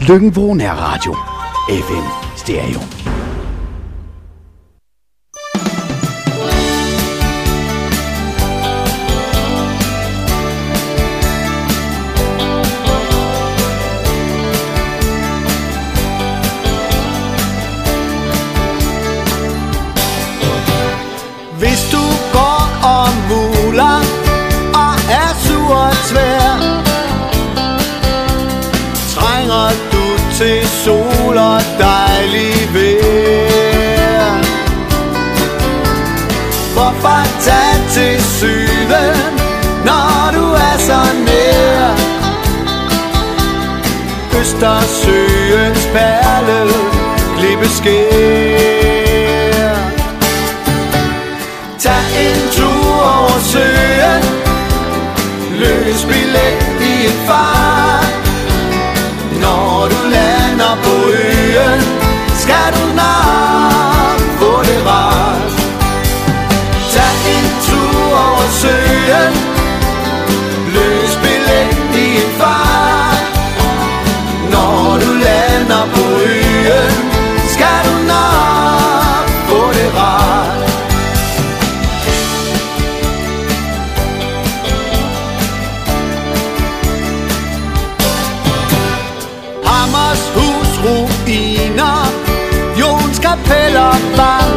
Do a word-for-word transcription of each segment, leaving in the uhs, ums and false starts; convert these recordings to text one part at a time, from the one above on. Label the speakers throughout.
Speaker 1: Løkken-Vrå Nærradio. F M Stereo.
Speaker 2: Hvis du går og muler og er sur og tvær, trænger du til sol og dejlig vejr. Hvorfor tage til syden, når du er så nær? Østersøens perle, klippeskær. Tag en tur over søen, løs billet i en fart. Når du lander på øen, skal du nok få det rart. Tag en tur over søen, løs billet i en fart. Når du lander på øen, skal du nok få det rart. Hammershus ruiner, Jons kapel og bank.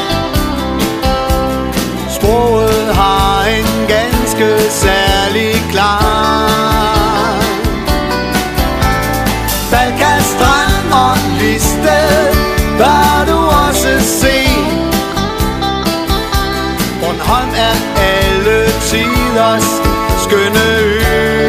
Speaker 2: Sproget har en ganske særlig klang. Balkan strand og Listed bør du også se. Bornholm er alle tiders skønne ø.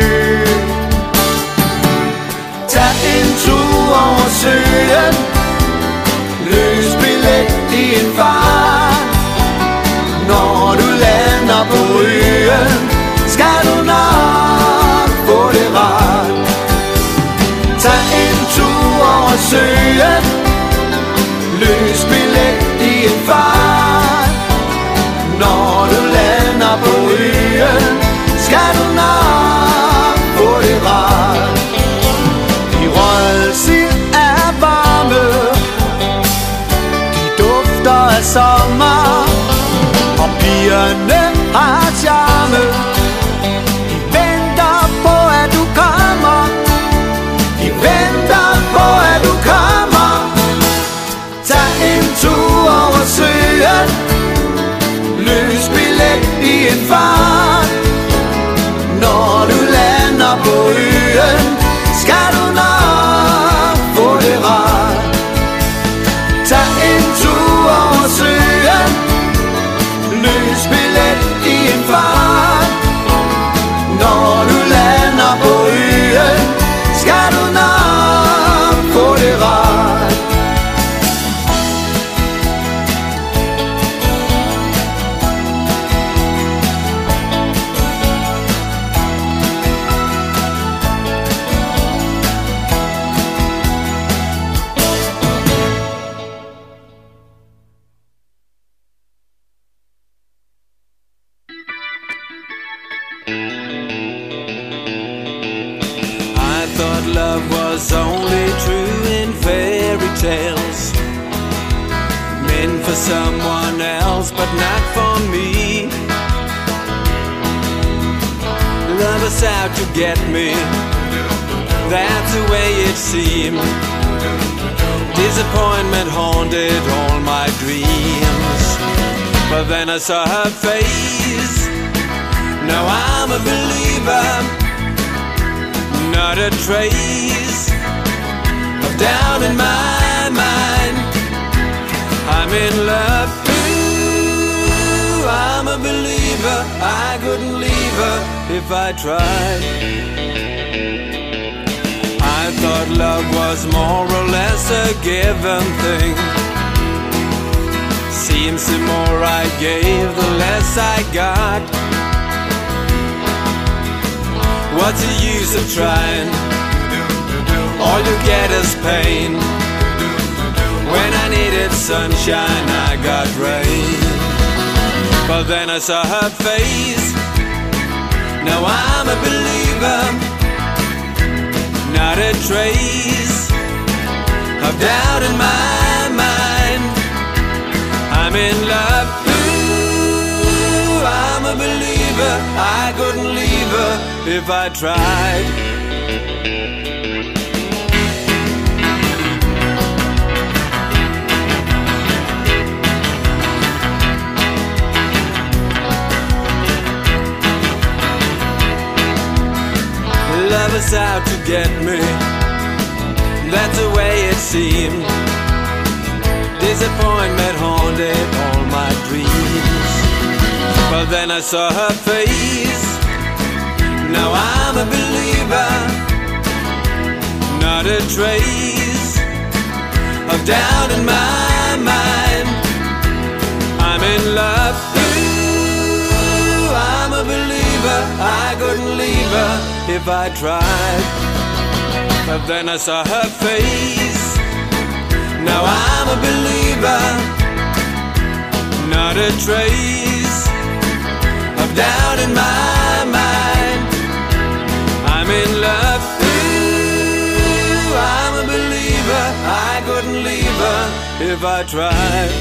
Speaker 2: Tag en tur over søen, løs billet i en fart. Når du lander på øen, skal du nok få det rart. Tag en tur over søen, løs billet i en fart. Når du lander på øen, skal du nok få det rart. Rødsild er varme, de dufter af sommer, og pigerne har charme. De venter på at du kommer, de venter på at du kommer. Tag en tur over søen, løs billet i en fart. Når du lander på øen, skal du nok få det rart. Tag en tur over søen, løs billet i en fart. Når du lander på øen, skal du nok få det rart.
Speaker 3: Love was only true in fairy tales, meant for someone else but not for me. Love is out to get me, that's the way it seemed. Disappointment haunted all my dreams, but then I saw her face. Now I'm a believer, not a trace of doubt in my mind. I'm in love too, I'm a believer. I couldn't leave her if I tried. I thought love was more or less a given thing. Seems the more I gave, the less I got. What's the use of trying? All you get is pain. When I needed sunshine, I got rain. But then I saw her face. Now I'm a believer, not a trace of doubt in my mind. I'm in love, ooh, I'm a believer. I couldn't leave her if I tried. Love is out to get me, that's the way it seemed. Disappointment haunted all my dreams. But then I saw her face, now I'm a believer. Not a trace of doubt in my mind. I'm in love, ooh, I'm a believer. I couldn't leave her if I tried. But then I saw her face, now I'm a believer. Not a trace of doubt in my mind. I'm in love, ooh, I'm a believer. I couldn't leave her if I tried.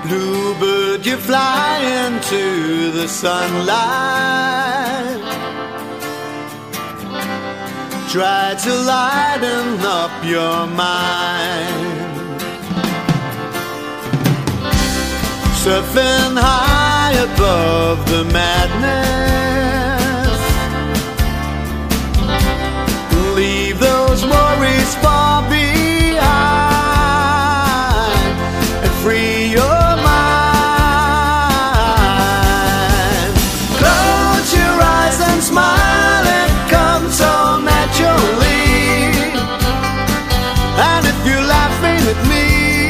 Speaker 2: Bluebird, you fly into the sunlight. Try to lighten up your mind. Surfing high above the madness. Leave those worries far behind and free your mind. Close your eyes and smile, it comes so naturally. And if you're laughing at me,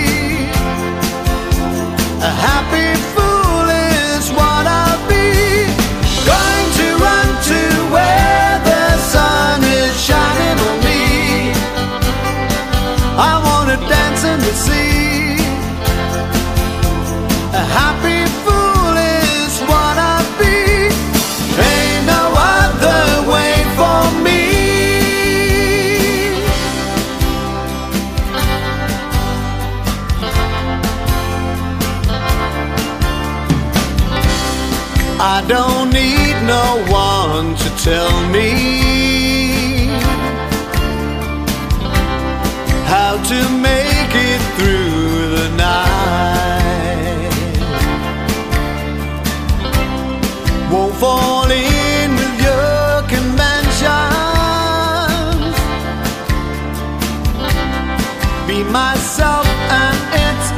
Speaker 2: a happy fool is what I'll be. Going to run to where the sun is shining on me. I wanna dance in the sea. A happy fool is what I'll be. Ain't no other way for me. I don't need no one to tell me how to make it through the night. Won't fall in with your conventions. Be myself and it's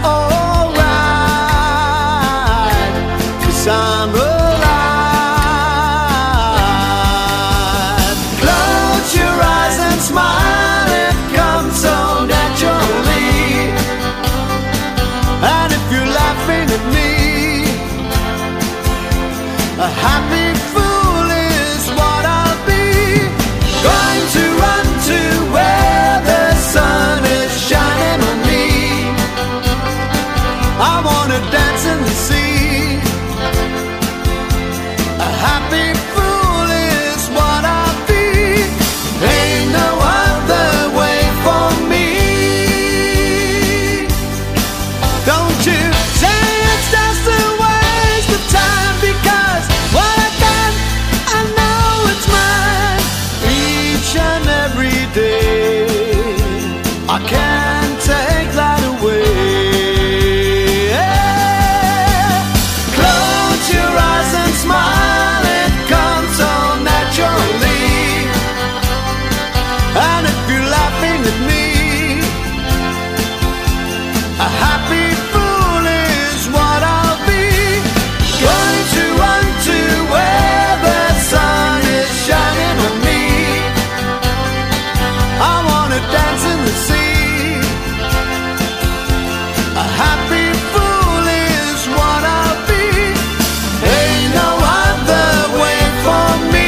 Speaker 2: alright, 'cause I'm a smile, it comes so naturally. And if you're laughing at me, a happy fool is what I'll be. Going to run to where the sun is shining on me. I wanna dance in the sea. A happy fool is what I'll be. Ain't no other way for me. Don't you say it's just a waste of time, because what I got, I know it's mine. Each and every day, I can't take that away. Close your eyes and smile, it comes so naturally. And if you're laughing at me, a happy fool is what I'll be. Going to run to where the sun is shining on me. I wanna dance in the sea. A happy fool is what I'll be. Ain't no other way for me.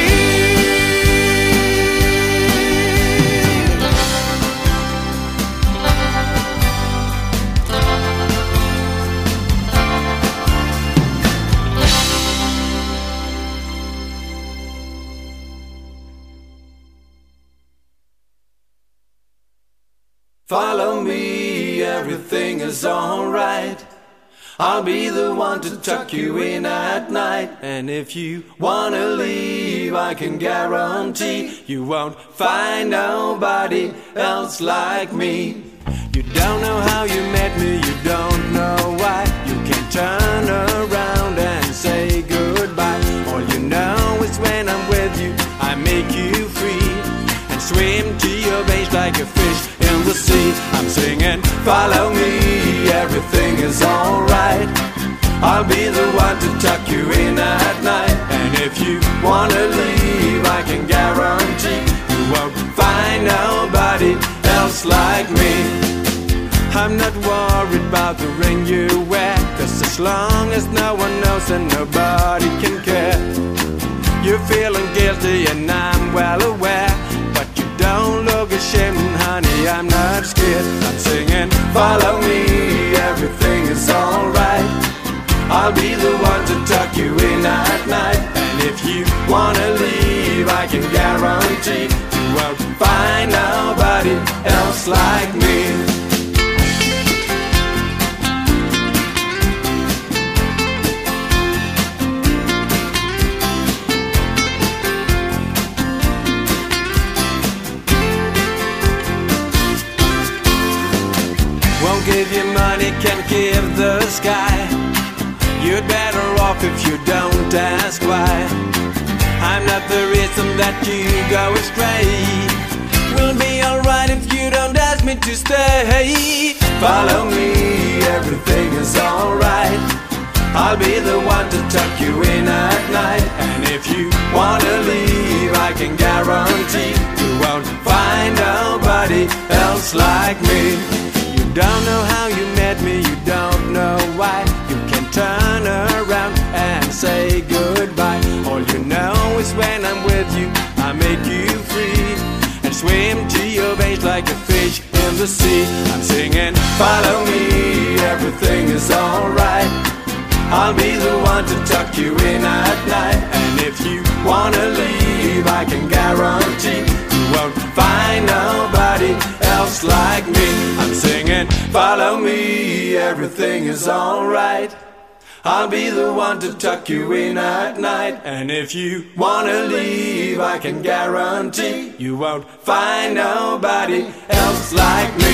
Speaker 3: Follow me, everything is alright. I'll be the one to tuck you in at night. And if you wanna leave, I can guarantee you won't find nobody else like me. You don't know how you met me, you don't know why. You can turn around and say goodbye. All you know is when I'm with you, I make you free and swim to your base like a fish in the sea. I'm singing, follow me, everything is alright. I'll be the one to tuck you in at night. And if you wanna leave, I can guarantee you won't find nobody else like me. I'm not worried about the ring you wear, 'cause as long as no one knows and nobody can care. You're feeling guilty and I'm well aware, but you don't look ashamed, honey, I'm not scared. I'm singing, follow me, everything is alright. I'll be the one to tuck you in at night. And if you wanna leave, I can guarantee you won't find nobody else like me. give you money can give the sky. You're better off if you don't ask why. I'm not the reason that you go astray. We'll be alright if you don't ask me to stay. Follow me, everything is alright. I'll be the one to tuck you in at night. And if you wanna leave, I can guarantee you won't find nobody else like me. You don't know how you met me, you don't know why. You can turn around and say goodbye. All you know is when I'm with you, I make you free and swim to your base like a fish in the sea. I'm singing, follow me, everything is alright. I'll be the one to tuck you in at night. And if you wanna leave, I can guarantee you won't find nobody else like me. I'm singing, follow me, everything is alright. I'll be the one to tuck you in at night. And if you wanna leave, I can guarantee you won't find nobody else like me.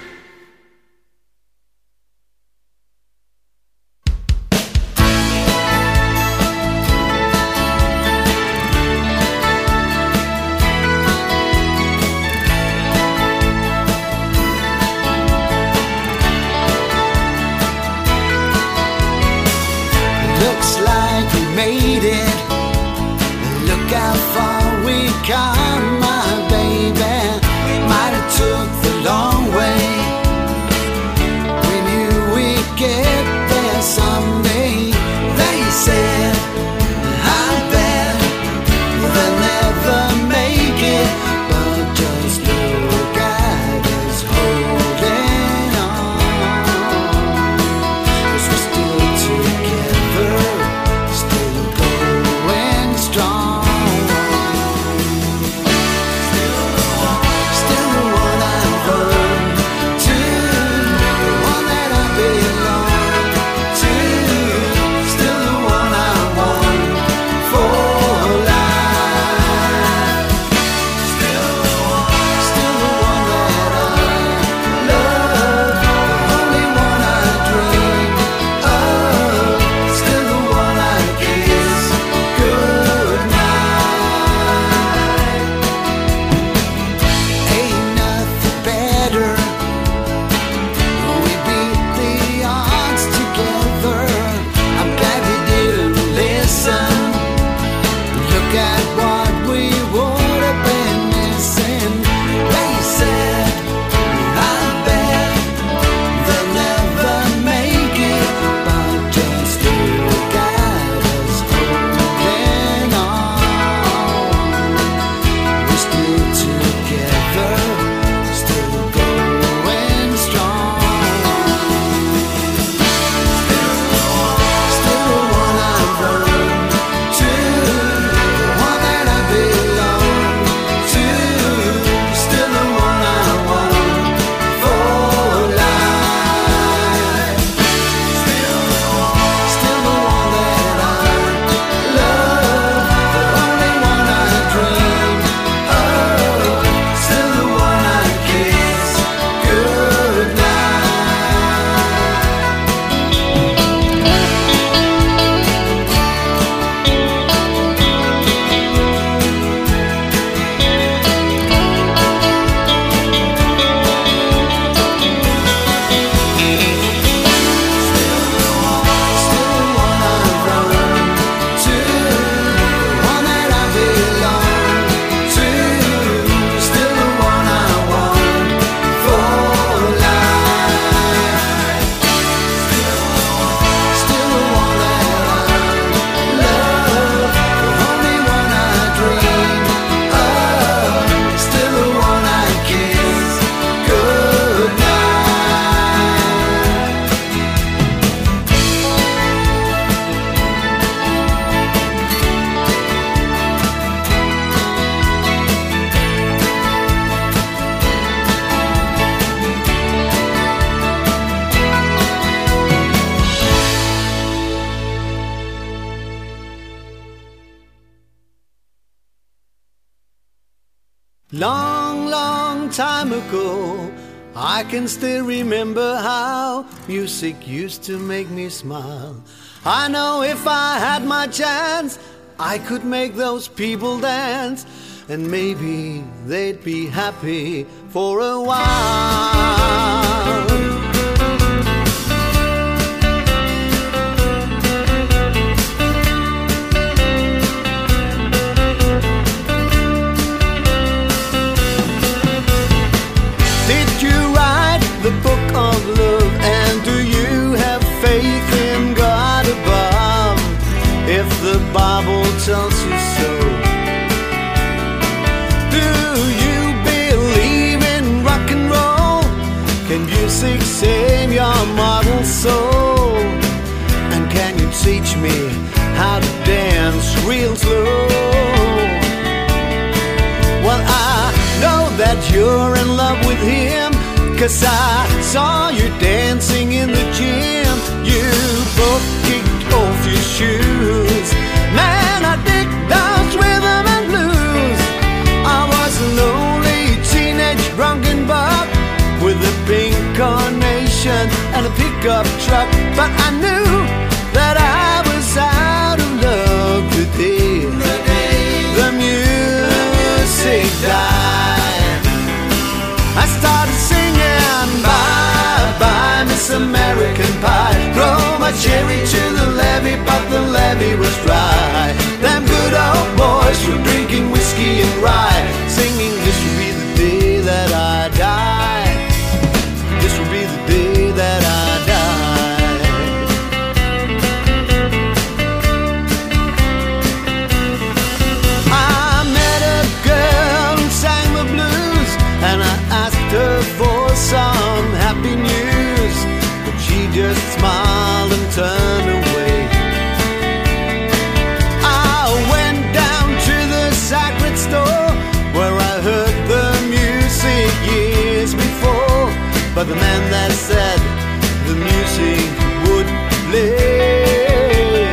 Speaker 2: Looks like we made it. Look how far we come, my baby. Might have took the long way. We knew we'd get there someday. They said, I bet they'll never make it, but just look at us holding on. 'Cause we're still together, still going strong. Still the one I run to, the one that I belong to. Still the one I want for life. Still the one, still the one that I love, the only one I dream of. Still the one I kiss goodnight. Ain't nothing better. We beat the odds together. I'm glad we didn't listen. Look at what we would have been missing. They said, I bet they'll never make it, but just look at us holding on. We're still together, still going strong. Still the one I run to, the one that I belong to. Still the one I want for life. Still the one, still the one that I love, the only one I dream of. Still the one I kiss goodnight. Still the one I run to, the one that I belong to. Still the one I want for life. Still the one that I love, the only one I dream of. Still the one I kiss goodnight. Long, long time ago, I can still remember how music used to make me smile. I know if I had my chance, I could make those people dance, and maybe they'd be happy for a while. The book of love, and do you have faith in God above? If the Bible tells you so, do you believe in rock and roll? Can music save your mortal soul? And can you teach me how to dance real slow? Well, I know that you're in love with him, 'cause I saw you dancing in the gym. You both kicked off your shoes. Man, I dig those rhythm and blues. I was a lonely teenage drunken buck with a pink carnation and a pickup truck, but I knew that I was out of love the day the, day the music died. I started singing bye bye Miss American Pie. Throw my cherry to the levee, but the levee was dry. Them good old boys were drinking whiskey and rye, singing this will be the day that I die. This will be the day that I die. I met a girl who sang the blues, and I asked her for some happy news, but she just smiled and turned away. I went down to the Sacred Store, where I heard the music years before, but the man that said the music would play.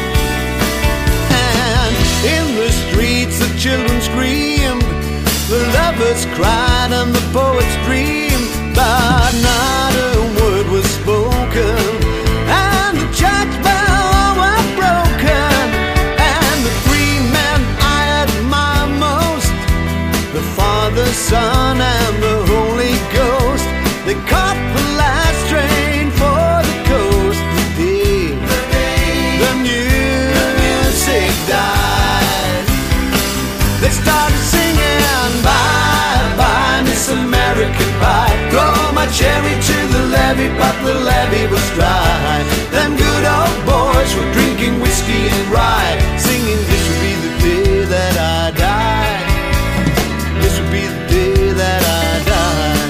Speaker 2: And in the streets the children screamed, the lovers cried and the poets dreamed, but not a word was spoken, and the church bells were broken. And the three men I admire most, the Father, Son, and the Holy Ghost, they caught the last train for the coast. The day the, day the music died, they started singing bye bye Miss American Pie. Throw my cherry to the levee, but the levee was dry. Them good old boys were drinking whiskey and rye, singing this will be the day that I die. This will be the day that I die.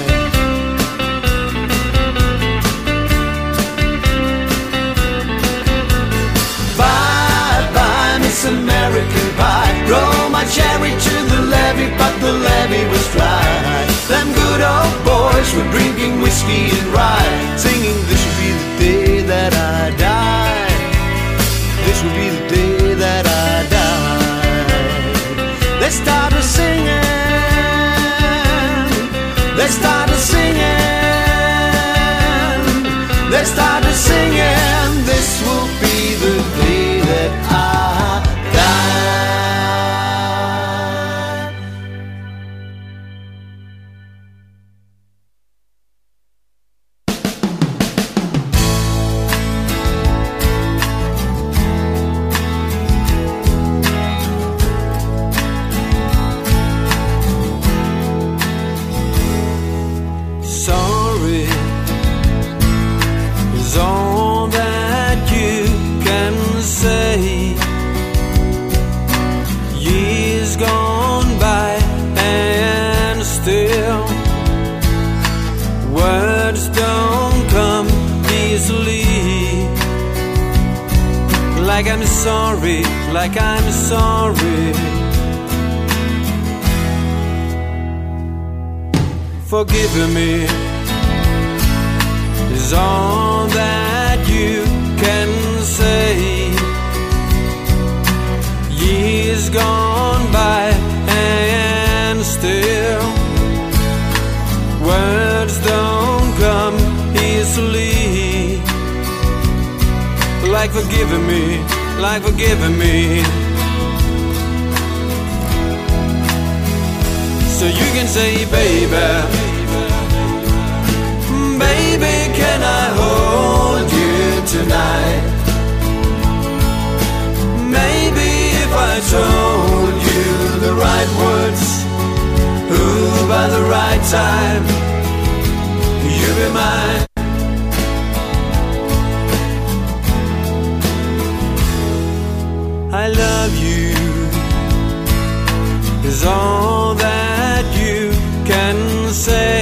Speaker 2: Bye bye Miss American Pie. Throw my cherry to the levee, but the levee was dry. Them good old boys were drinking whiskey and rye, singing this will be the day that I die. This will be the day that I die. They started singing, they started singing, they started singing, this will be the day that I die.
Speaker 3: Sorry is all that you can say. Years gone by and still words don't come easily. Like I'm sorry, like I'm sorry. Forgive me is all that you can say. Years gone by and still words don't like forgiving me, like forgiving me. So you can say, baby, baby, can I hold you tonight? Maybe if I told you the right words, ooh, by the right time, you'd be mine. I love you is all that you can say.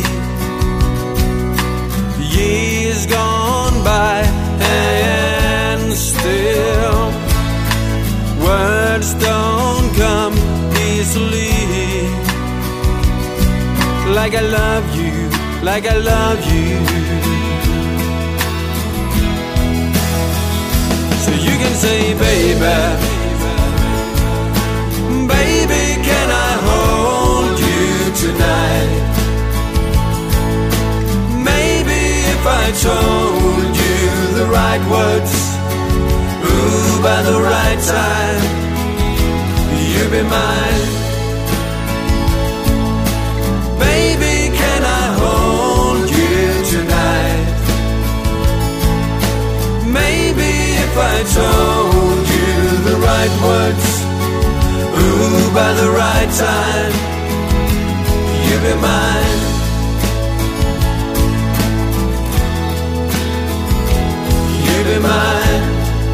Speaker 3: Years gone by and still words don't come easily. Like I love you, like I love you. So you can say, baby, baby, can I hold you tonight? Maybe if I told you the right words, ooh, by the right time, you'd be mine. Baby, can I hold you tonight? Maybe if I told you the right words, ooh, by the right time, you'd be mine. You'd be mine.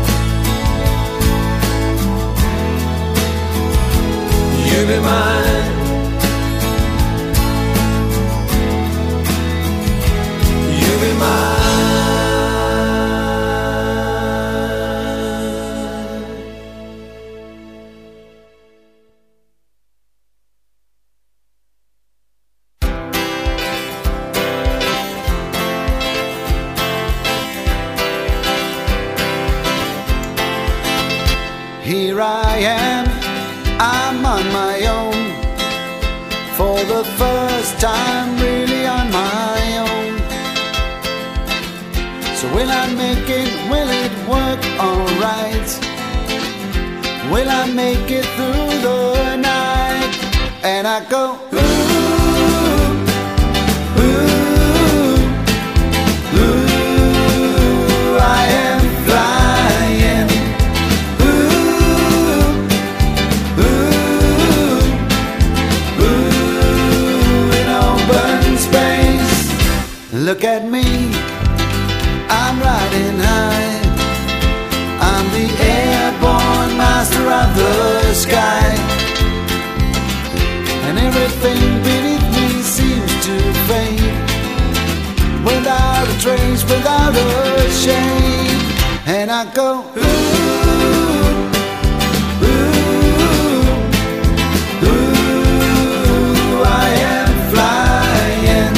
Speaker 3: You'd be mine. You'd be mine.
Speaker 2: Here I am, I'm on my own, for the first time really on my own. So will I make it, will it work alright? Will I make it through the night? And I go, ooh, ooh, ooh, I am flying. Look at me, I'm riding high. I'm the airborne master of the sky. And everything beneath me seems to fade, without a trace, without a shade. And I go, ooh, ooh, ooh, I am flying.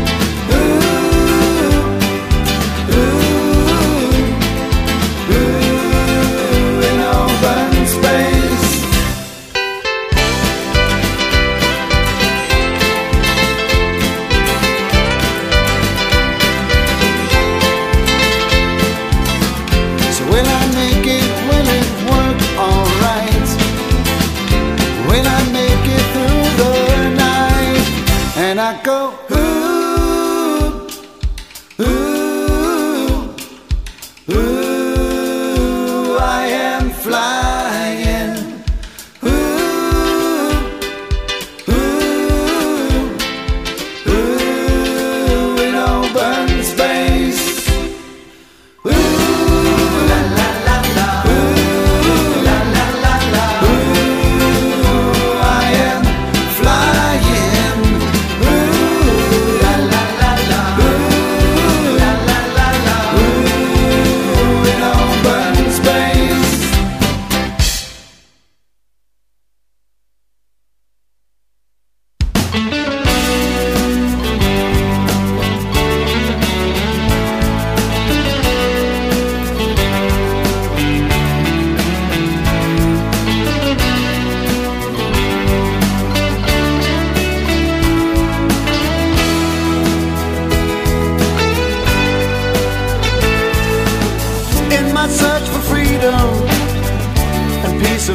Speaker 2: And I go, ooh, ooh, ooh, I am flying. Ooh, ooh, ooh, in open space. Ooh, la la la la. Ooh, la la la la. Ooh, I am flying. Ooh,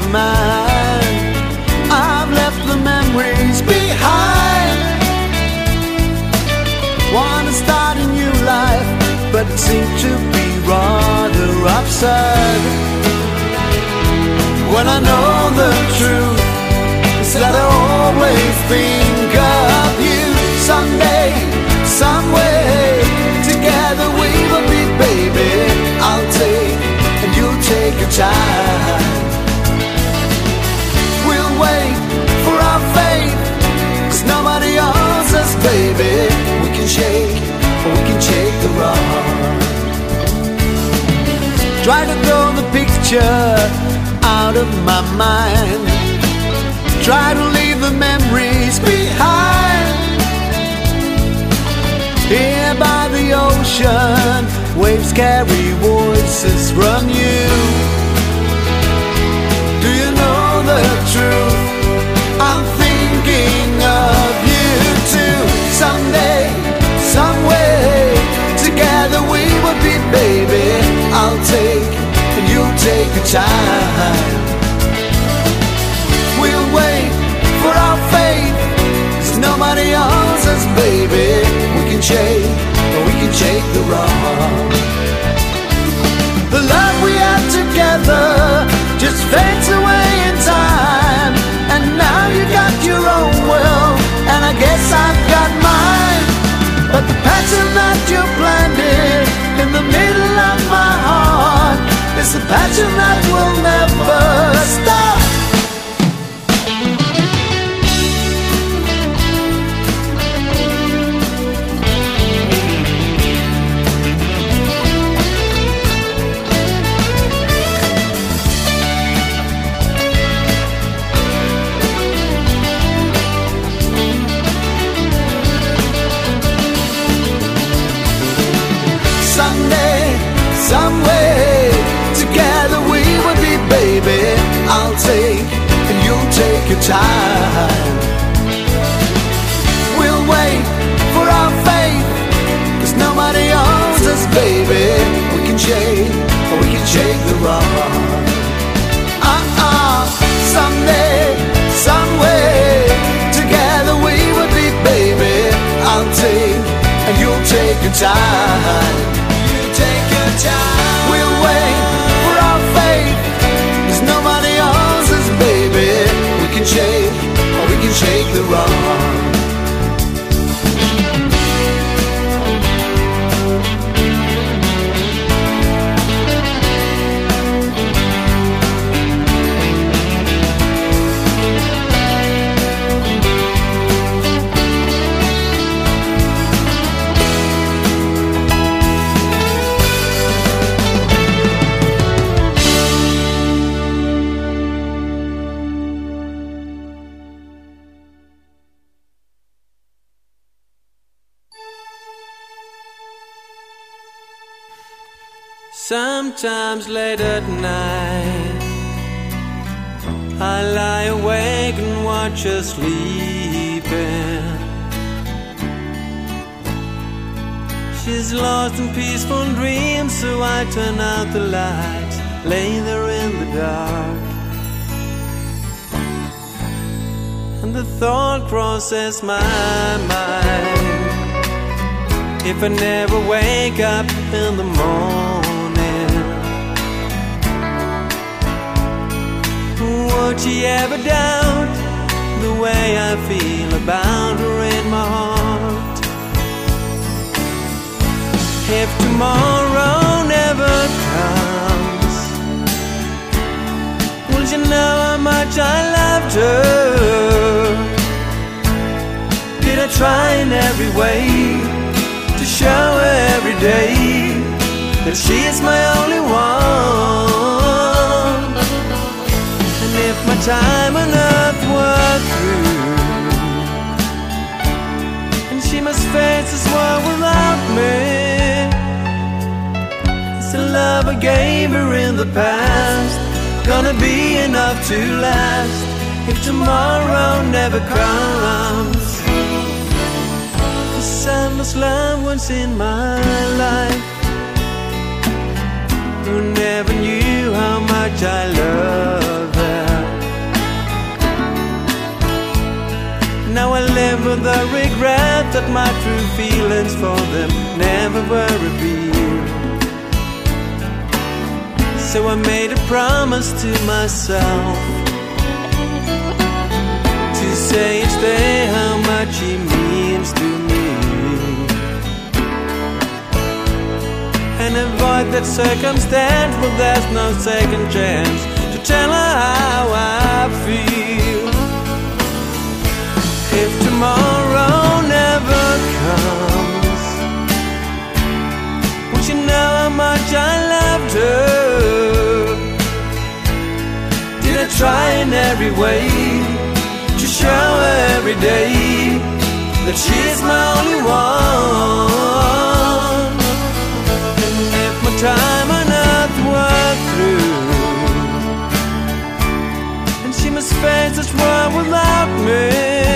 Speaker 2: mind. I've left the memories behind. Wanna start a new life, but it seemed to be rather absurd. When I know the truth, it's that I always think of you. Someday, some way, together we will be, baby. I'll take and you'll take your time. We'll wait for our fate, 'cause nobody owns us, baby. We can shake, or we can shake the rock. Try to throw the picture out of my mind. Try to leave the memories behind. Here by the ocean, waves carry voices from you. Do you know the truth? I'm thinking of you too. Someday, some way, together we will be, baby. I'll take and you'll take your time. We'll wait for our fate, 'cause nobody owns us, baby. We can shake, or we can shake the rock. The love we had together just fades away in time. And now you got your own world, and I guess I've got mine. But the passion that you planted in the middle of my heart is the passion that will never stop. Someday, some way, together we will be, baby. I'll take and you'll take your time. We'll wait for our fate, 'cause nobody owns us, baby. We can shake, or we can shake the rock. Uh-uh, someday, some way, together we will be, baby. I'll take and you'll take your time. Take your time. We'll wait for our fate, 'cause nobody owns us, baby. We can shake, or we can shake the rock.
Speaker 3: Sometimes late at night I lie awake and watch her sleeping. She's lost in peaceful dreams, so I turn out the lights, lay there in the dark, and the thought crosses my mind: if I never wake up in the morning, would she ever doubt the way I feel about her in my heart? If tomorrow never comes, will you know how much I loved her? Did I try in every way to show her every day that she is my only one? And if my time on earth were through, and she must face this world without me, is the love I gave her in the past gonna be enough to last if tomorrow never comes? Cause I lost loved ones in my life who never knew how much I love her. Now I live with the regret that my true feelings for them never were revealed. So I made a promise to myself to say each day how much he means to me, and avoid that circumstance where there's no second chance to tell her how I feel. If tomorrow never comes, would you know how much I loved her? Did I try in every way to show her every day that she's my only one? And if my time on earth were through, and she must face this world without me,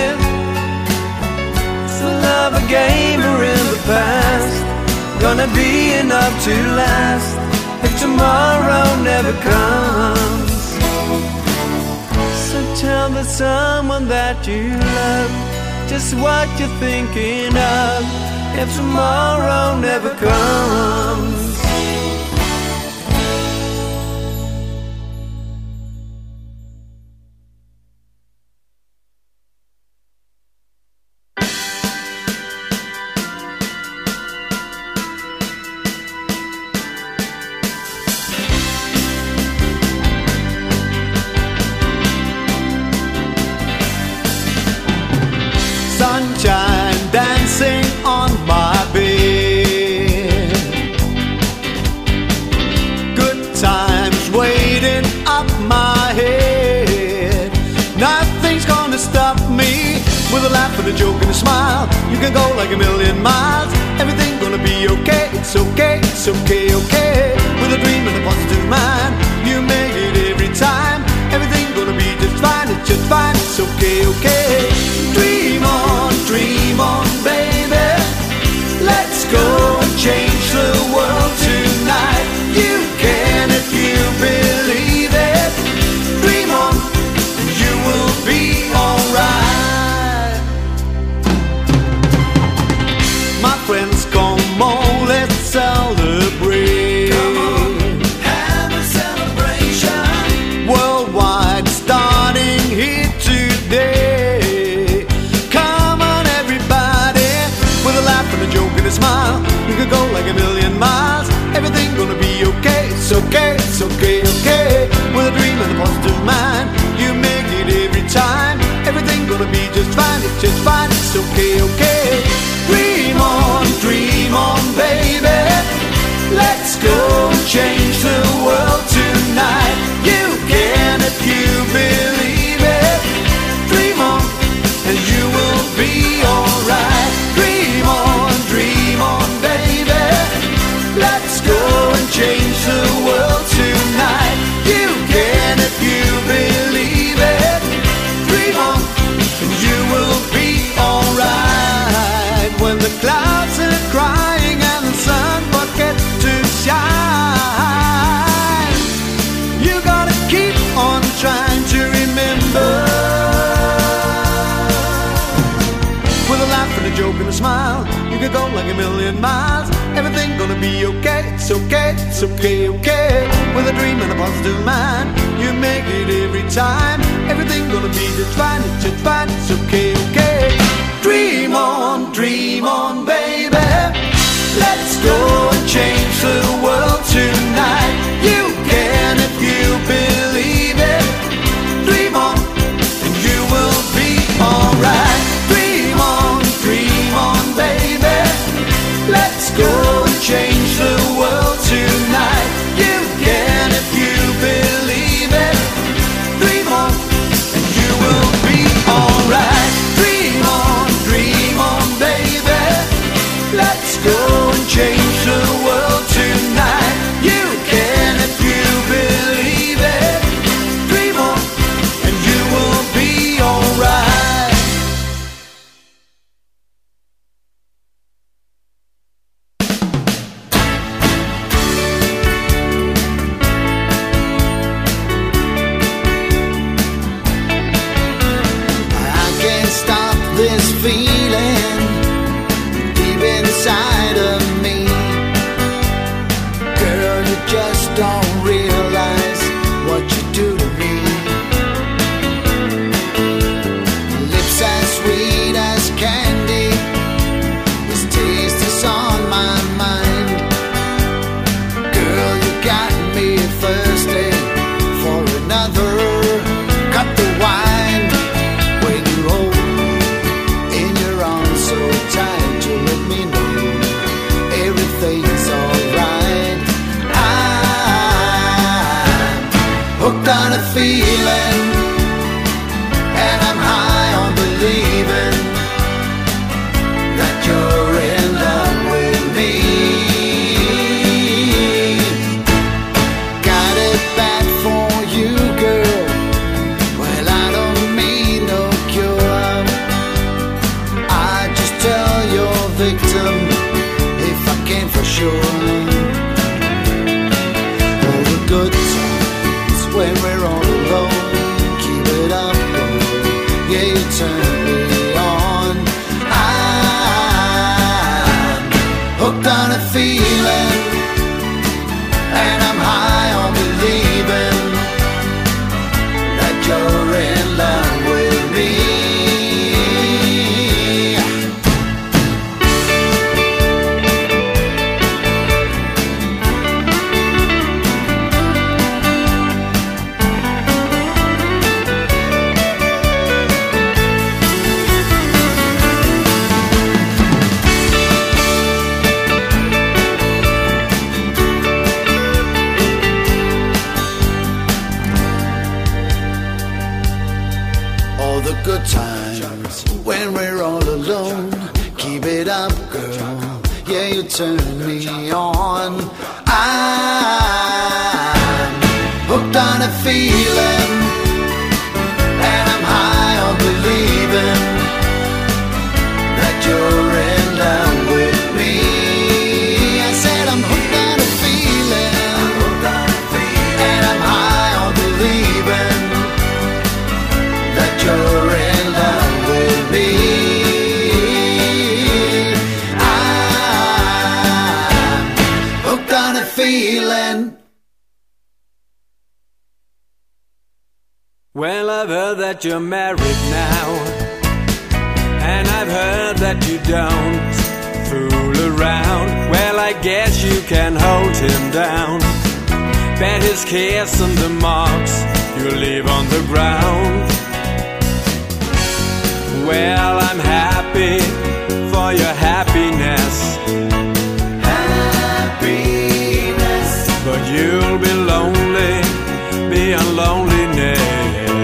Speaker 3: the love I gave her in the past gonna be enough to last if tomorrow never comes. So tell the someone that you love just what you're thinking of if tomorrow never comes.
Speaker 2: Sunshine dancing on my bed, good times waiting up my head. Nothing's gonna stop me with a laugh and a joke and a smile. You can go like a million miles, everything's gonna be okay. It's okay, it's okay, okay. With a dream and a positive mind, you make it every time. Everything's gonna be just fine, it's just fine. It's okay, okay. Dream on, dream on, baby. Let's go and change the world tonight. You can if you believe it. Dream on, and you will be alright. My friends, come on, let's celebrate. Come on, have a celebration. Worldwide, starting here today. Come on, everybody, with a laugh and a joke and a smile. You could go like a million miles. Everything's gonna be okay. It's okay, it's okay, okay. With a dream and a positive mind, you make it every time. Everything's gonna be just fine. It's just fine. It's okay, okay. Dream on, dream on, baby. Let's go and change the world tonight. You can if you believe it. Dream on, and you will be alright. Dream on, dream on, baby. Let's go and change the world tonight. You can if you believe it. Dream on, and you will be alright. When the clouds are crying and the sun forgets to shine, you gotta keep on trying to remember. With a laugh and a joke and a smile, you could go like a million miles. Everything's gonna be okay. It's okay, it's okay, okay. With a dream and a positive mind, you make it every time. Everything's gonna be just fine. It's just fine. It's okay, okay. Dream on, dream on, baby. Let's go and change the world tonight. You can if you believe it. Dream on, and you will be alright. Dream on, dream on, baby. Let's go and change the world tonight. You can if you believe it. Dream on, and you will be alright. Dream this candy, this taste is on my mind. Girl, you got me thirsty for another. Cut the wine when you hold in your arms so tight. You let me know everything's alright. I'm hooked on a feeling, and I'm high on believing that you're in love with me. Got it bad for you, girl. Well, I don't mean no cure. I just tell your victim if I can for sure. All the good times when we're all alone, keep it up, girl. Yeah, you turn me on. I'm hooked on a feeling, and I'm high on believing that you're in love with me. All the good times when we're all alone, keep it up, girl. Yeah, you turn me on. I'm hooked on a feeling, and I'm high on believing that you're in love with me. I said I'm hooked on a feeling, and I'm high on believing that you're in love with me. I'm hooked on a feeling.
Speaker 3: Well, I've heard that you're married now, and I've heard that you don't fool around. Well, I guess you can hold him down. Bet his kiss and the marks you leave on the ground. Well, I'm happy for your happiness,
Speaker 2: Happiness.
Speaker 3: but you'll be lonely beyond loneliness.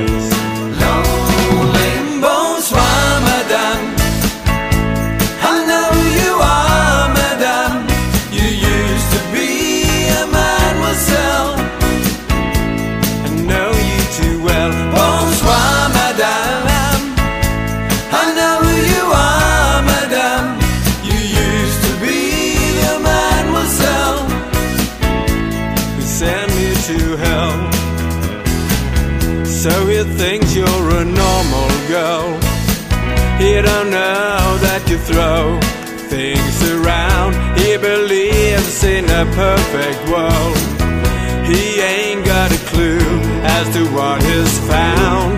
Speaker 2: Lonely.
Speaker 3: Bonsoir, madame. I know you are, madame. You used to be a mademoiselle. I know you too well. Bonsoir, madame. I know who you are, madame. You used to be the mademoiselle who sent me to hell. So he thinks you're a normal girl. He don't know that you throw things around. He believes in a perfect world. He ain't got a clue as to what he's found.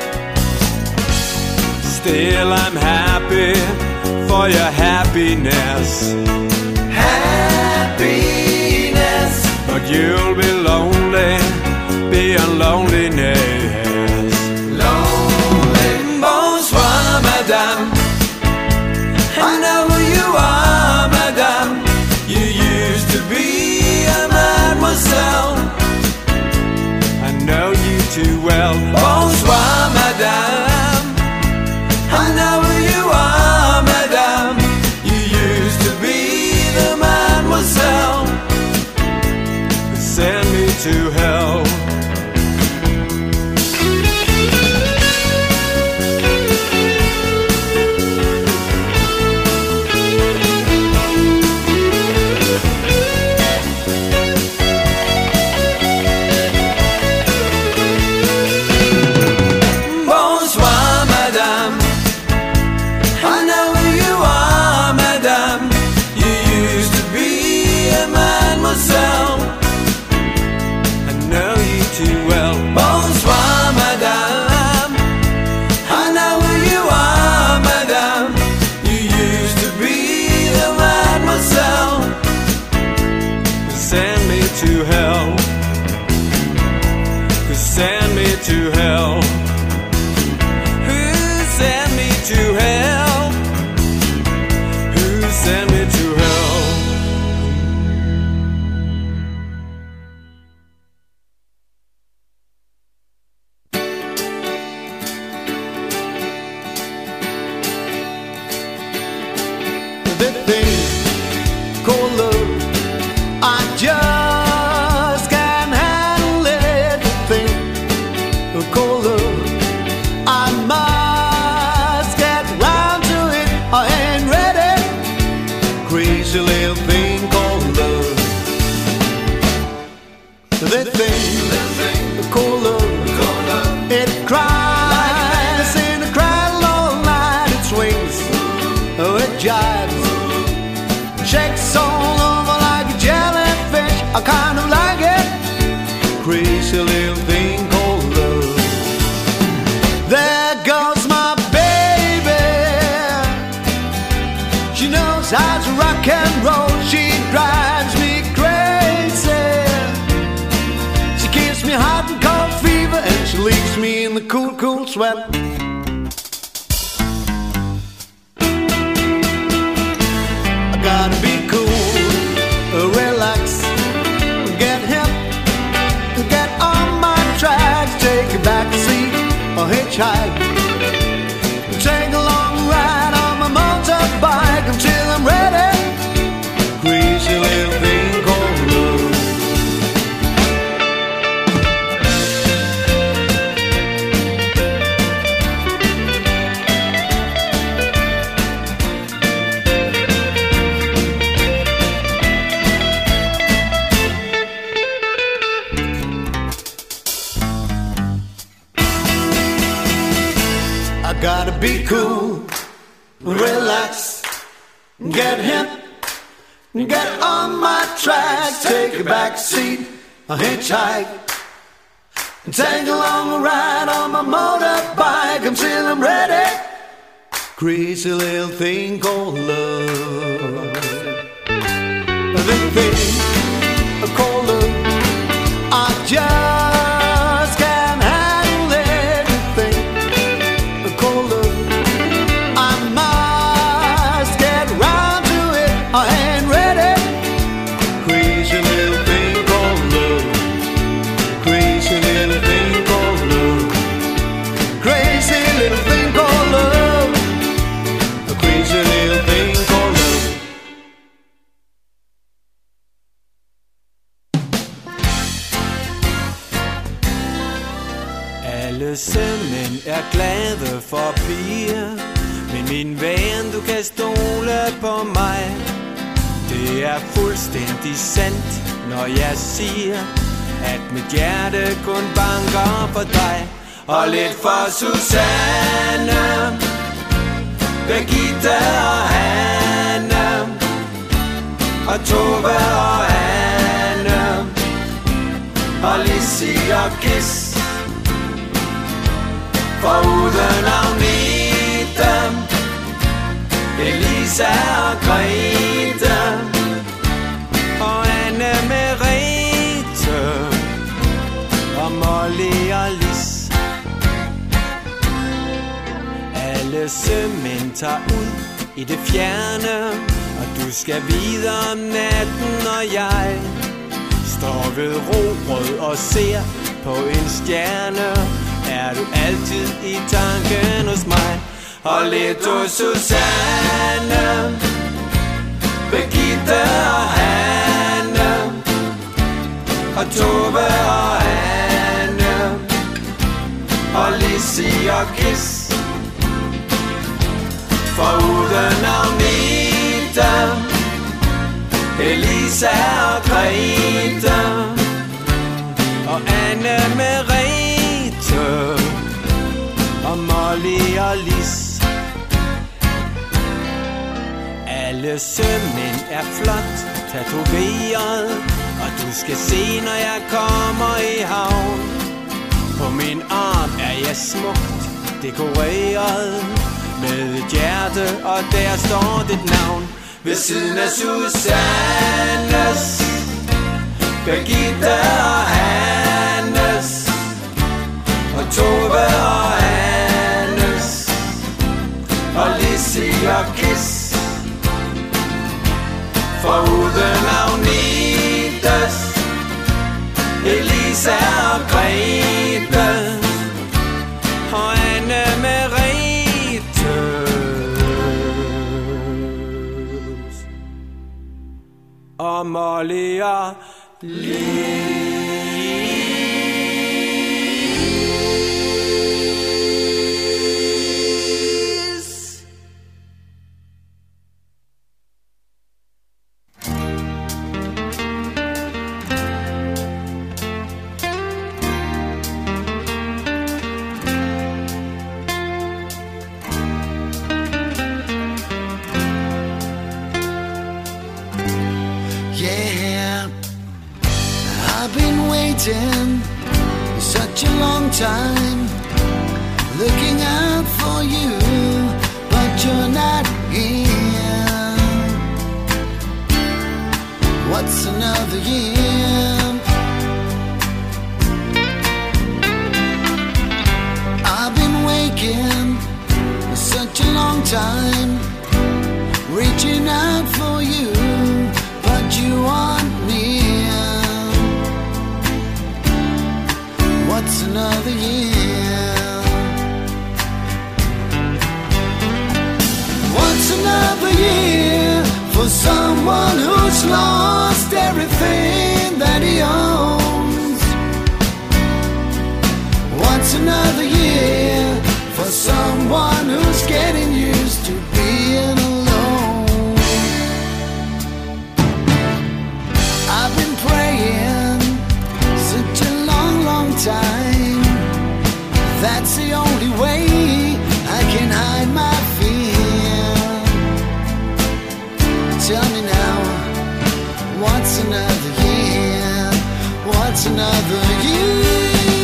Speaker 3: Still, I'm happy for your happiness,
Speaker 2: Happiness.
Speaker 3: but you'll be lonely beyond loneliness.
Speaker 2: Lonely.
Speaker 3: Bonsoir, madame. I know who you are, madame. You used to be a mademoiselle. I know you too well. Bonsoir, madame. I know who you are, madame. You used to be the mademoiselle who sent me to hell. Bonsoir.
Speaker 2: jives. Checks all over like a jellyfish. I kind of like it. Crazy little thing called love. There goes my baby. She knows how to rock and roll. She drives me crazy. She gives me hot and cold fever, and she leaves me in the cool, cool sweat. I gotta be cool, relax, get hip, get on my tracks, take a back seat or hitchhike, take a long ride on my motorbike until I'm ready. Crazy little thing called love. Gotta be cool, relax, get hip, get on my tracks, take a back seat, a hitchhike, take a long ride on my motorbike until I'm ready. Crazy little thing called love. The thing called love. I just can't handle anything. I must get round to it. I ain't ready. Crazy little thing called love. Crazy little thing called love. Crazy little thing called love. A crazy little thing called love.
Speaker 3: Alle sømænd er glade for piger, men min ven, du kan stole på mig. Det er fuldstændig sandt, når jeg siger, at mit hjerte kun banker for dig. Og lidt for Susanne, Birgitte og Hanne, og Tove og Anne, og Lissi og Gis. Foruden Agnete, Elisa og Grete, og Anne Merete, og Molly og Lis. Alle sømænd tager ud i det fjerne, og du skal videre om natten, og jeg står ved robrød og ser på en stjerne. Er du altid i tanken hos mig? Og lidt hos Susanne, Birgitte og Hanne, og Tove og Anne, og Lissi og Gis. Foruden Agnete, Elisa og Grete, og Anne Merete, og Molly og Lis. Alle sømænd er flot tatoveret, og du skal se, når jeg kommer i havn. På min arm er jeg smukt dekoreret med et hjerte, og der står dit navn. Ved siden af Susannes, Birgitte og Hannes, og Tove og Annes, og Lissi og Gis. Foruden Agnetes, Elisa og Grete, og Anne Merete, og Molly og Lis.
Speaker 2: waiting such a long time, looking out for you, but you're not here. What's another year? I've been waking such a long time, reaching out for you, but you aren't near. What's another year? What's another year for someone who's lost everything that he owns? What's another year for someone who's getting used to being alone? I've been praying such a long, long time. That's the only way I can hide my fear. Tell me now, what's another year? What's another year?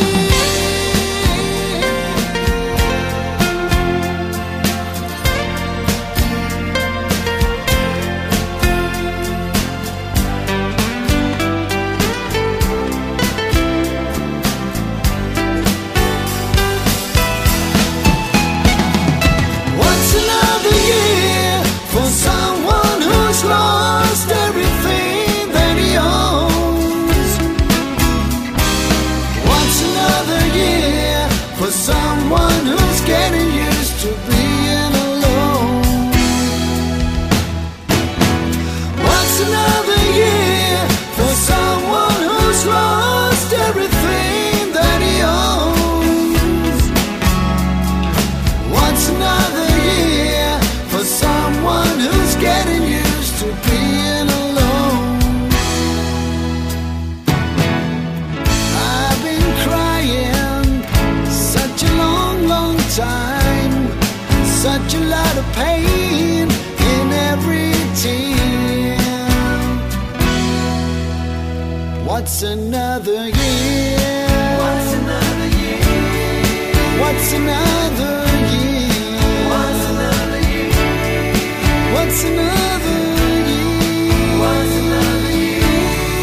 Speaker 2: Lost everything that he owns. What's another year for someone who's getting used to being alone? What's another year for someone who's lost everything that he owns? What's another year for someone who's getting used to being alone? I've been crying such a long, long time, such a lot of pain in every tear. What's another year? What's another year? What's another year? What's another year? What's another What's another year?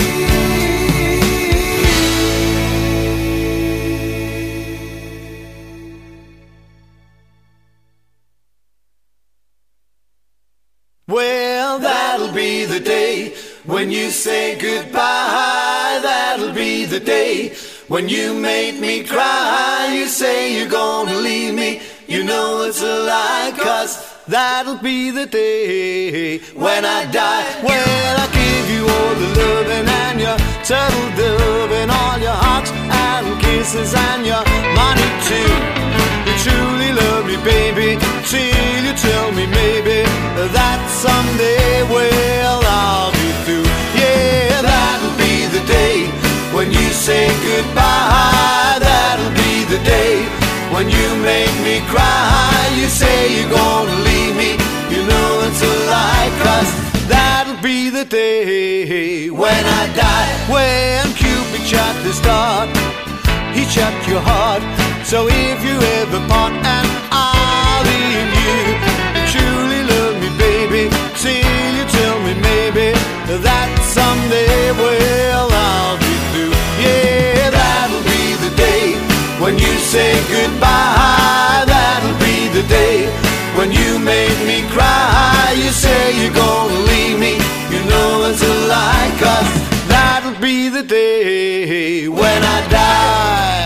Speaker 2: Well, that'll be the day when you say goodbye. That'll be the day when you made me cry. You say you're gonna leave me, you know it's a lie, 'cause that'll be the day when I die. Well, I give you all the loving and your turtle dove and all your hugs and kisses and your money too. You truly love me, baby, till you tell me maybe that someday, well, I'll be through. Yeah, that'll be the day when you say goodbye. That'll be the day when you make me cry. You say you're gonna leave me, you know it's a lie, 'cause that'll be the day when I die. When Cupid shot the star, he shot your heart. So if you ever part and I'll leave you, you truly love me, baby, till you tell me maybe that someday, well, I'll be through. Yeah, that'll be the day when you say goodbye. That'll be the day when you made me cry. You say you're gonna leave me, you know it's a lie, 'cause that'll be the day when I die.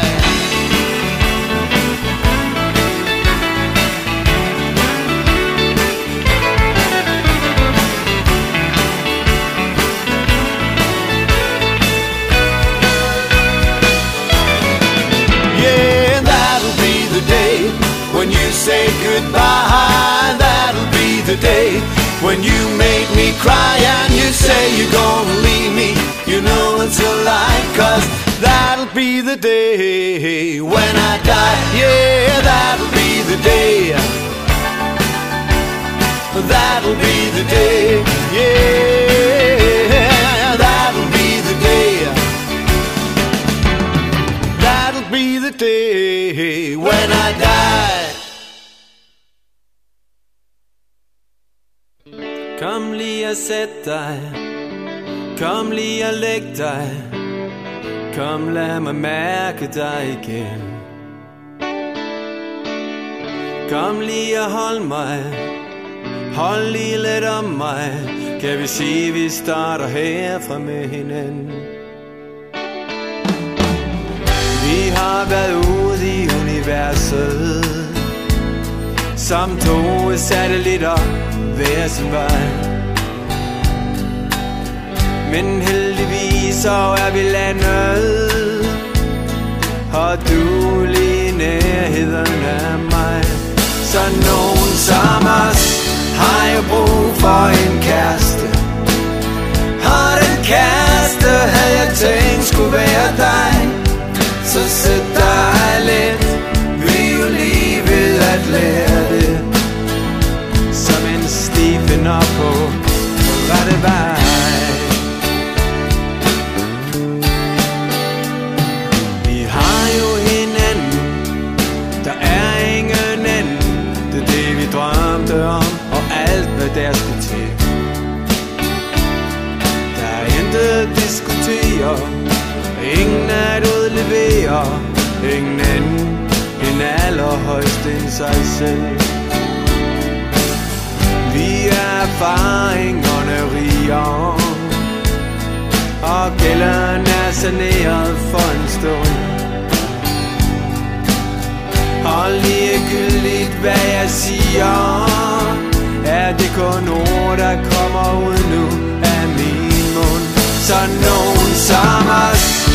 Speaker 2: Yeah, that'll be the day when you say goodbye. That'll be the day when you make me cry and you say you're gonna leave me, you know it's a lie, 'cause that'll be the day when I die. Yeah, that'll be the day. That'll be the day. Yeah, that'll be the day.
Speaker 3: today when I die. Kom lige og sæt dig, kom lige og læg dig, kom lad mig mærke dig igen. Kom lige og hold mig, hold lige lidt om mig, kan vi sige vi starter herfra med hinanden. Vi har været ude i universet som to satellitter hver sin vej. Men heldigvis så er vi landet, og du lige i nærheden af mig. Så nogen som os har jo brug for en kæreste, og den kæreste havde jeg tænkt skulle være dig. Så sæt dig lidt, vi er jo lige ved at lære det, som en sti finder på rette vej. Vi har jo hinanden, der er ingen anden. Det er det vi drømte om, og alt hvad der skulle til. Der er intet at diskutere, ingen at udlevere, ingen anden end allerhøjst end sig selv. Vi er erfaringerne rigere, og gælden er saneret for en stund. Og ligegyldigt hvad jeg siger, er det kun ord der kommer ud nu af min mund. Så nogen som os